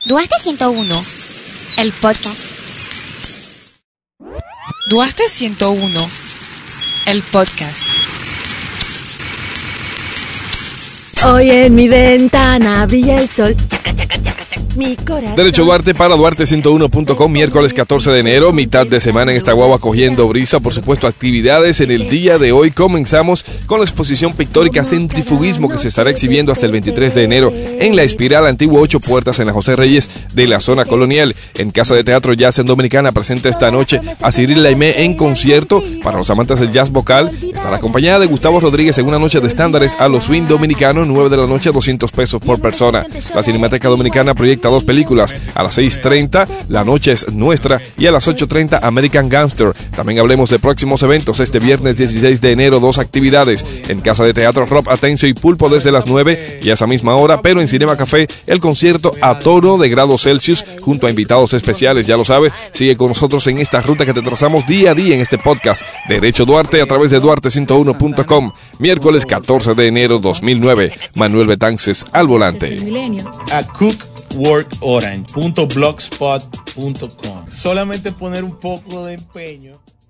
Duarte 101, el podcast. Duarte 101, el podcast. Hoy en mi ventana brilla el sol. Chaca, chaca, chaca, chaca, mi corazón. Derecho Duarte para Duarte101.com, miércoles 14 de enero, mitad de semana en esta guagua cogiendo brisa. Por supuesto, actividades en el día de hoy. Comenzamos con la exposición pictórica Centrifugismo, que se estará exhibiendo hasta el 23 de enero en la Espiral Antiguo 8 Puertas en la José Reyes de la zona colonial. En Casa de Teatro Jazz en Dominicana presenta esta noche a Cyril Laimé en concierto. Para los amantes del jazz vocal, estará acompañada de Gustavo Rodríguez en una noche de estándares a los swing dominicanos, 9 de la noche, $200 por persona. La Cinemateca Dominicana proyecta 2 películas. A las 6:30, La Noche es Nuestra, y a las 8:30, American Gangster. También hablemos de próximos eventos. Este viernes 16 de enero, 2 actividades. En Casa de Teatro Rob Atencio y Pulpo desde las 9 y a esa misma hora, pero en Cinema Café, el concierto A Toro de Grados Celsius junto a invitados especiales. Ya lo sabes, sigue con nosotros en esta ruta que te trazamos día a día en este podcast Derecho Duarte a través de Duarte101.com. Miércoles 14 de enero 2009. Manuel Betances al volante. A cookworkorange.blogspot.com. Solamente poner un poco de empeño.